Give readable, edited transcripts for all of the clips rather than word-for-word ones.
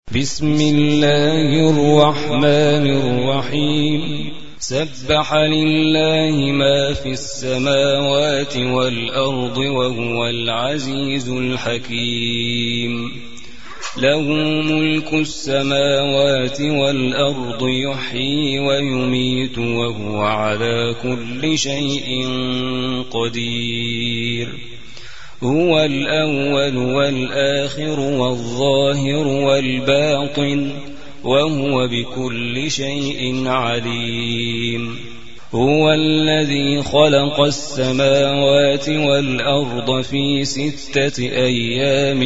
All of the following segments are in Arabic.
بسم الله الرحمن الرحيم. سبح لله ما في السماوات والأرض وهو العزيز الحكيم. له ملك السماوات والأرض يحيي ويميت وهو على كل شيء قدير. هو الأول والآخر والظاهر والباطن وهو بكل شيء عليم. هو الذي خلق السماوات والأرض في 6 أيام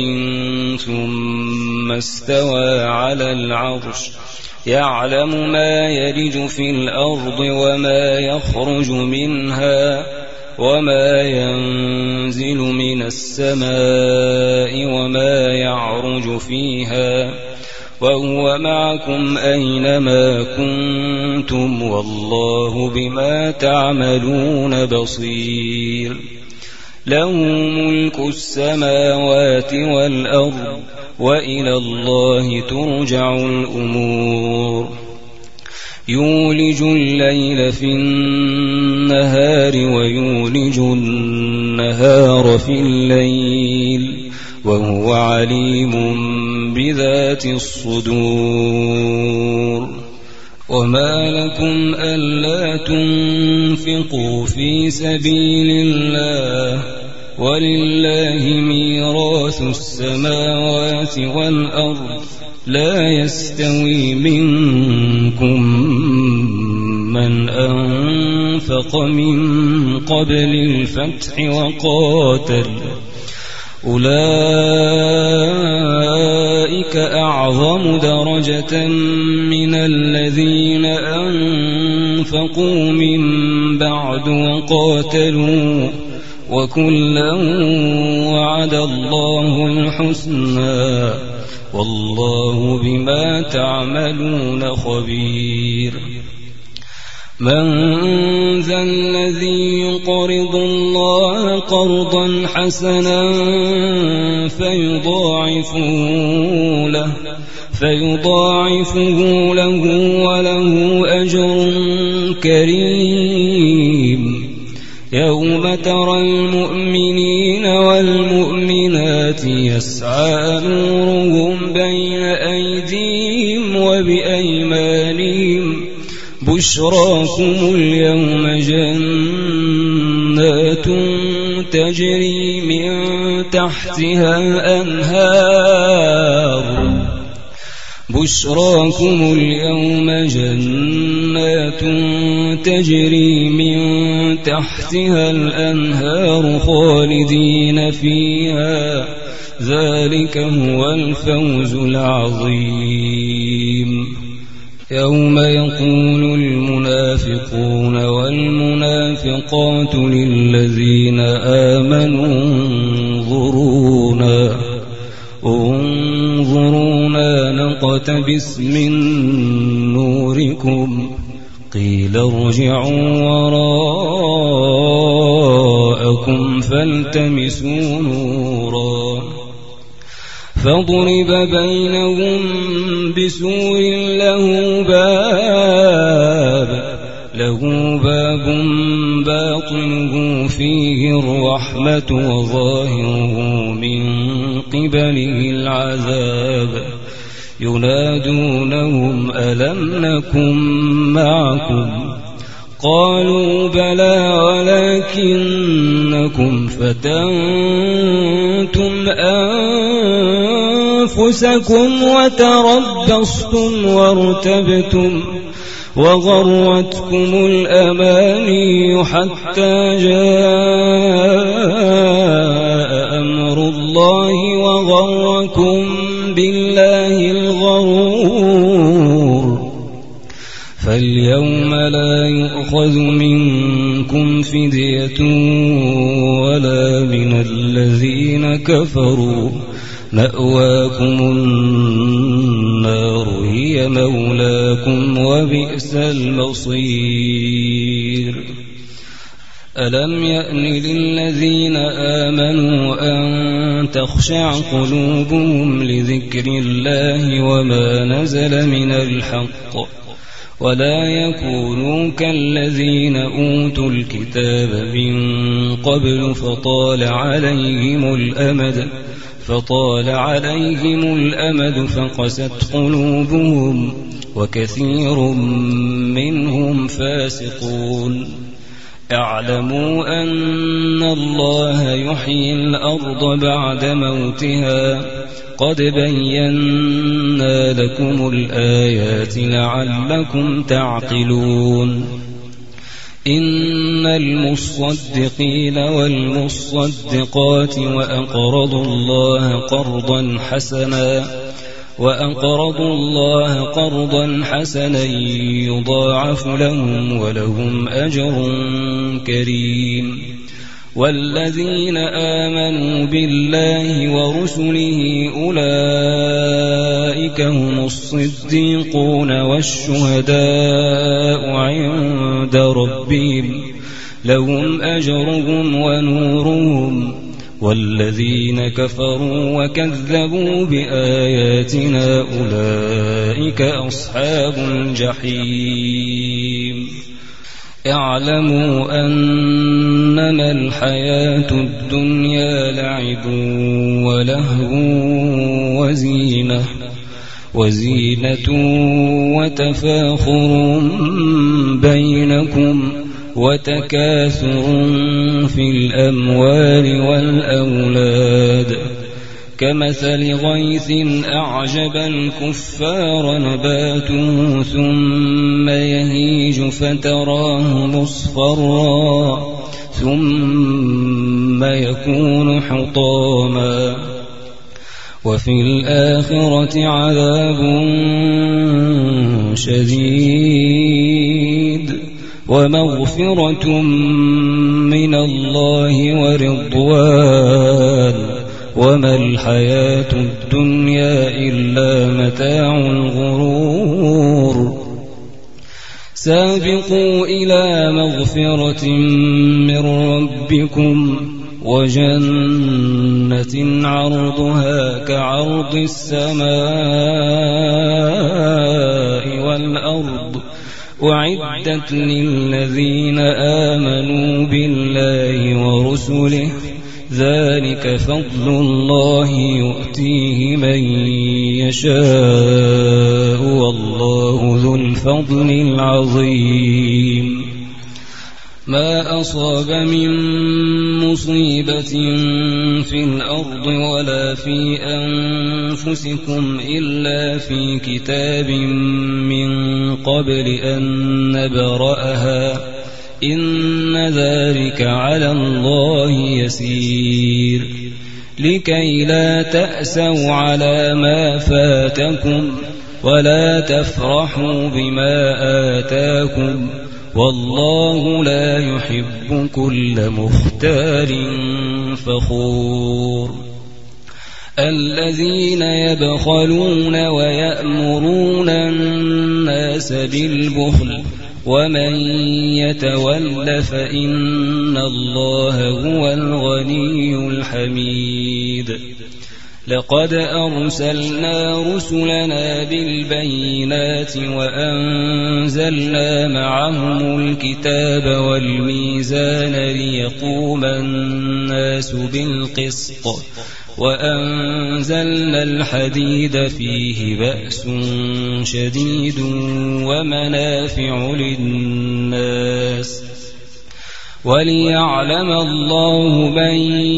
ثم استوى على العرش يعلم ما يلج في الأرض وما يخرج منها وما ينزل من السماء وما يعرج فيها وهو معكم أينما كنتم والله بما تعملون بصير. له ملك السماوات والأرض وإلى الله ترجع الأمور. يولج الليل في النهار ويولج النهار في الليل وهو عليم بذات الصدور. وما لكم ألا تنفقوا في سبيل الله ولله ميراث السماوات والأرض لا يستوي منكم من أنفق من قبل الفتح وقاتل أولئك أعظم درجة من الذين أنفقوا من بعد وقاتلوا وكلا وعد الله الحسنى والله بما تعملون خبير. من ذا الذي يقرض الله قرضا حسنا فيضاعفه له وله أجر كريم. يوم ترى المؤمنين والمؤمنات يسعى نورهم بين أيديهم وبأيمانهم بشراكم اليوم جنات تجري من تحتها الأنهار بشراكم اليوم جنات تجري من تحتها الأنهار خالدين فيها ذلك هو الفوز العظيم. يوم يقول المنافقون والمنافقات للذين آمنوا انظرونا نقتبس من نوركم قيل ارجعوا وراءكم فالتمسوا نورا فضرب بينهم بسور له باب باطنه فيه الرحمة وظاهره من قبله العذاب. ينادونهم ألم نكن معكم قالوا بلى ولكنكم فتنتم أنفسكم وتربصتم وارتبتم وغرتكم الأماني حتى جاء أمر الله وغركم بالله الغرور. فاليوم لا يؤخذ منكم فدية ولا من الذين كفروا مأواكم النار هي مولاكم وبئس المصير. ألم يأن للذين آمنوا أن تخشع قلوبهم لذكر الله وما نزل من الحق ولا يكونوا كالذين أوتوا الكتاب من قبل فطال عليهم الأمد فقست قلوبهم وكثير منهم فاسقون اعلموا أن الله يحيي الأرض بعد موتها قد بينا لكم الآيات لعلكم تعقلون إن المصدقين والمصدقات وأقرضوا الله قرضا حسنا يضاعف لهم ولهم أجر كريم والذين آمنوا بالله ورسله أولئك هم الصديقون والشهداء عند ربهم لهم أجرهم ونورهم والذين كفروا وكذبوا بآياتنا أولئك أصحاب الجحيم اعلموا أنما الحياة الدنيا لعب ولهو وزينة وتفاخر بينكم وتكاثر في الأموال والأولاد كمثل غيث أعجب الكفار نباته ثم يهيج فتراه مصفرا ثم يكون حطاما وفي الآخرة عذاب شديد ومغفرة من الله ورضوان وما الحياة الدنيا إلا متاع الغرور سابقوا إلى مغفرة من ربكم وجنة عرضها كعرض السماء والأرض أعدت للذين آمنوا بالله ورسله ذلك فضل الله يؤتيه من يشاء والله ذو الفضل العظيم ما أصاب من مصيبة في الأرض ولا في أنفسكم إلا في كتاب من قبل أن نبرأها إن ذلك على الله يسير لكي لا تأسوا على ما فاتكم ولا تفرحوا بما آتاكم والله لا يحب كل مختال فخور الذين يبخلون ويأمرون الناس بالبخل ومن يتول فإن الله هو الغني الحميد لقد أرسلنا رسلنا بالبينات وأنزلنا معهم الكتاب والميزان ليقوم الناس بالقسط وأنزلنا الحديد فيه بأس شديد ومنافع للناس وليعلم الله من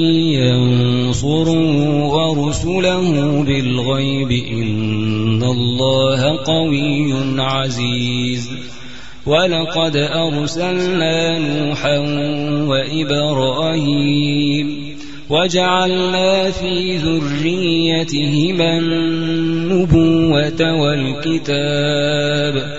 ينصره ورسله بالغيب إن الله قوي عزيز ولقد أرسلنا نوحا وإبراهيم وجعلنا في ذريتهما النبوة والكتاب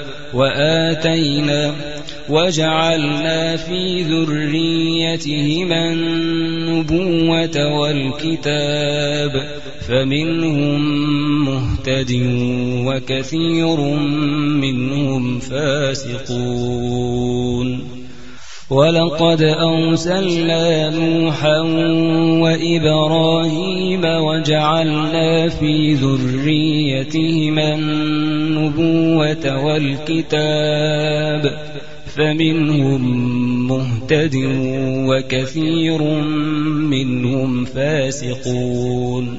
وجعلنا في ذريتهما النبوة والكتاب فمنهم مهتد وكثير منهم فاسقون ولقد أرسلنا نوحا وإبراهيم وجعلنا في ذريتهما النبوة والكتاب فمنهم مهتد وكثير منهم فاسقون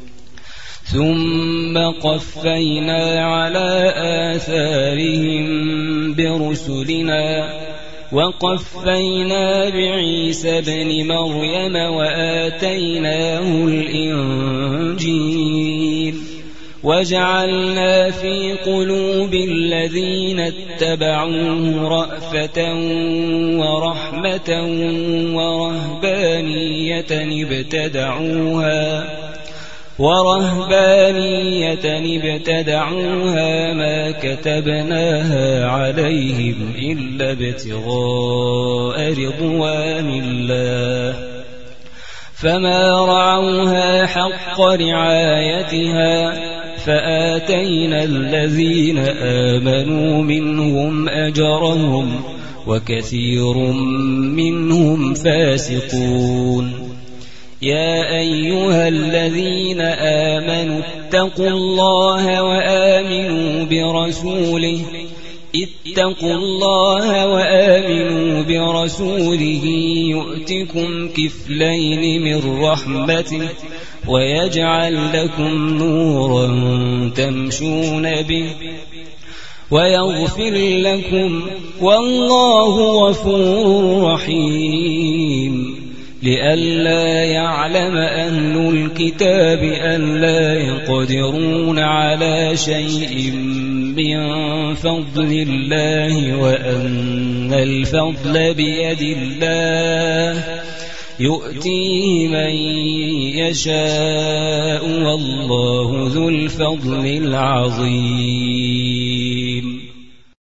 ثم قفينا على آثارهم برسلنا وقفينا بعيسى ابن مريم وآتيناه الإنجيل وجعلنا في قلوب الذين اتبعوه رأفة ورحمة ورهبانية ابتدعوها ما كتبناها عليهم إلا ابتغاء رضوان الله فما رعوها حق رعايتها فآتينا الذين آمنوا منهم أجرهم وكثير منهم فاسقون يا أيها الذين آمنوا اتقوا الله وآمنوا برسوله يؤتكم كفلين من رحمته ويجعل لكم نورا تمشون به ويغفر لكم والله غفور رحيم لئلا يعلم أهل الكتاب أن لا يقدرون على شيء من فضل الله وأن الفضل بيد الله يؤتيه من يشاء والله ذو الفضل العظيم